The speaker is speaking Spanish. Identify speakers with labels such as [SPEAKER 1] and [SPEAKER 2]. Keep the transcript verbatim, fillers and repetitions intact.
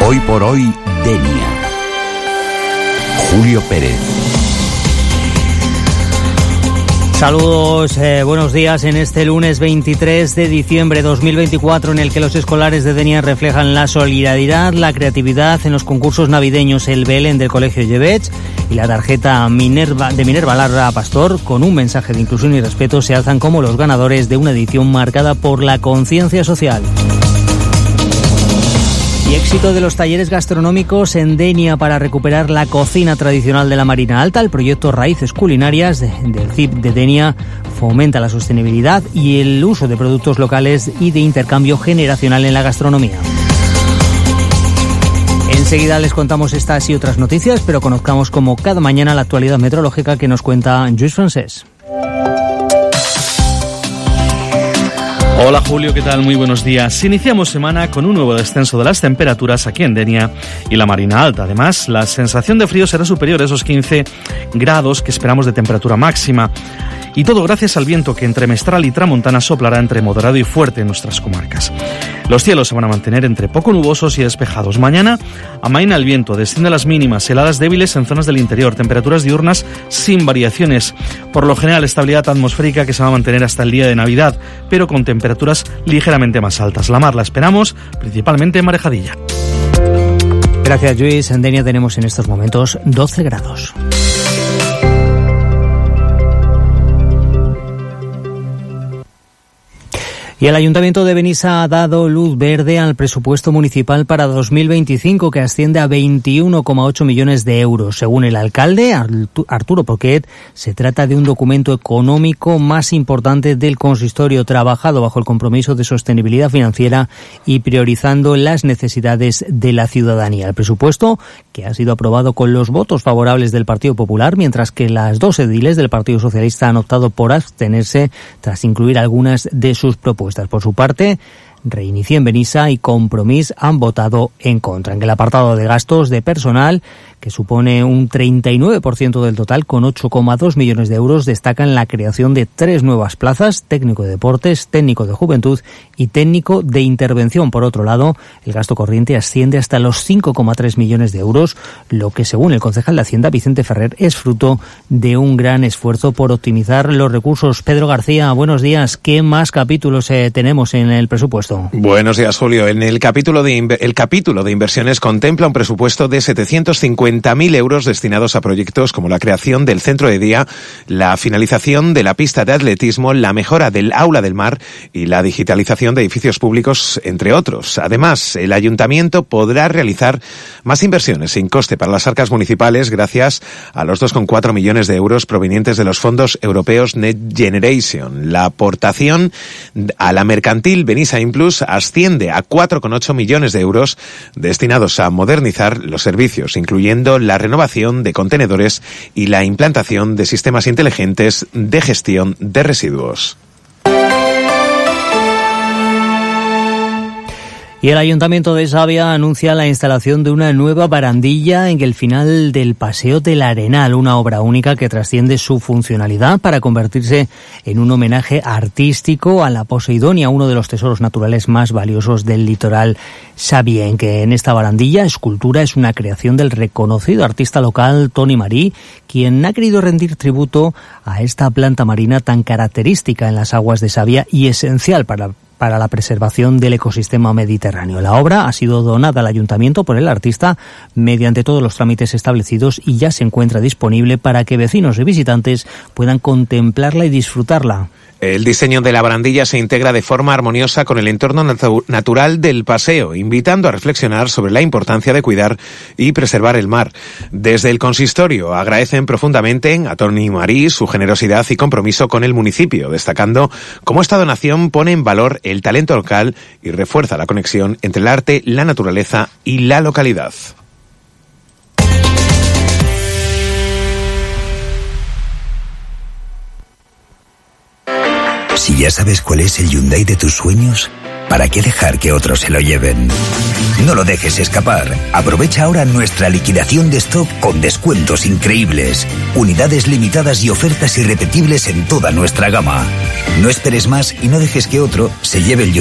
[SPEAKER 1] Hoy por hoy, Denia. Julio Pérez.
[SPEAKER 2] Saludos, eh, buenos días en este lunes veintitrés de diciembre de dos mil veinticuatro, en el que los escolares de Denia reflejan la solidaridad, la creatividad en los concursos navideños, el Belén del Colegio Llevech y la tarjeta Minerva, de Minerva Larra Pastor, con un mensaje de inclusión y respeto, se alzan como los ganadores de una edición marcada por la conciencia social. Y éxito de los talleres gastronómicos en Denia para recuperar la cocina tradicional de la Marina Alta. El proyecto Raíces Culinarias de, del C I P de Denia fomenta la sostenibilidad y el uso de productos locales y de intercambio generacional en la gastronomía. Enseguida les contamos estas y otras noticias, pero conozcamos como cada mañana la actualidad meteorológica que nos cuenta Lluís Francés.
[SPEAKER 3] Hola Julio, ¿qué tal? Muy buenos días. Iniciamos semana con un nuevo descenso de las temperaturas aquí en Denia y la Marina Alta. Además, la sensación de frío será superior a esos quince grados que esperamos de temperatura máxima. Y todo gracias al viento que entre Mestral y Tramontana soplará entre moderado y fuerte en nuestras comarcas. Los cielos se van a mantener entre poco nubosos y despejados. Mañana amaina el viento, desciende las mínimas, heladas débiles en zonas del interior, temperaturas diurnas sin variaciones. Por lo general, estabilidad atmosférica que se va a mantener hasta el día de Navidad, pero con temperaturas ligeramente más altas. La mar la esperamos principalmente en Marejadilla.
[SPEAKER 2] Gracias, Lluís. En Denia tenemos en estos momentos doce grados. Y el Ayuntamiento de Benissa ha dado luz verde al presupuesto municipal para dos mil veinticinco, que asciende a veintiuno coma ocho millones de euros. Según el alcalde, Arturo Poquet, se trata de un documento económico más importante del consistorio, trabajado bajo el compromiso de sostenibilidad financiera y priorizando las necesidades de la ciudadanía. El presupuesto, que ha sido aprobado con los votos favorables del Partido Popular, mientras que las dos ediles del Partido Socialista han optado por abstenerse tras incluir algunas de sus propuestas. Por su parte, Reinici en Benissa y Compromís han votado en contra. En el apartado de gastos de personal, que supone un treinta y nueve por ciento del total, con ocho coma dos millones de euros, destacan la creación de tres nuevas plazas: técnico de deportes, técnico de juventud y técnico de intervención. Por otro lado, el gasto corriente asciende hasta los cinco coma tres millones de euros, lo que, según el concejal de Hacienda, Vicente Ferrer, es fruto de un gran esfuerzo por optimizar los recursos. Pedro García, buenos días. ¿Qué más capítulos eh, tenemos en el presupuesto?
[SPEAKER 4] Buenos días, Julio. En el capítulo de inver- el capítulo de inversiones contempla un presupuesto de setecientos cincuenta mil euros destinados a proyectos como la creación del centro de día, la finalización de la pista de atletismo, la mejora del aula del mar y la digitalización de edificios públicos, entre otros. Además, el ayuntamiento podrá realizar más inversiones sin coste para las arcas municipales gracias a los dos coma cuatro millones de euros provenientes de los fondos europeos Next Generation. La aportación a la mercantil Benissa Plus asciende a cuatro coma ocho millones de euros destinados a modernizar los servicios, incluyendo la renovación de contenedores y la implantación de sistemas inteligentes de gestión de residuos.
[SPEAKER 2] Y el Ayuntamiento de Savia anuncia la instalación de una nueva barandilla en el final del Paseo del Arenal, una obra única que trasciende su funcionalidad para convertirse en un homenaje artístico a la Poseidonia, uno de los tesoros naturales más valiosos del litoral savienque. En esta barandilla, escultura, es una creación del reconocido artista local Toni Marí, quien ha querido rendir tributo a esta planta marina tan característica en las aguas de Savia y esencial para para la preservación del ecosistema mediterráneo. La obra ha sido donada al ayuntamiento por el artista mediante todos los trámites establecidos y ya se encuentra disponible para que vecinos y visitantes puedan contemplarla y disfrutarla.
[SPEAKER 4] El diseño de la barandilla se integra de forma armoniosa con el entorno natu- natural del paseo, invitando a reflexionar sobre la importancia de cuidar y preservar el mar. Desde el consistorio agradecen profundamente a Toni Marí su generosidad y compromiso con el municipio, destacando cómo esta donación pone en valor el talento local y refuerza la conexión entre el arte, la naturaleza y la localidad.
[SPEAKER 1] Si ya sabes cuál es el Hyundai de tus sueños, ¿para qué dejar que otros se lo lleven? No lo dejes escapar. Aprovecha ahora nuestra liquidación de stock con descuentos increíbles, unidades limitadas y ofertas irrepetibles en toda nuestra gama. No esperes más y no dejes que otro se lleve el Hyundai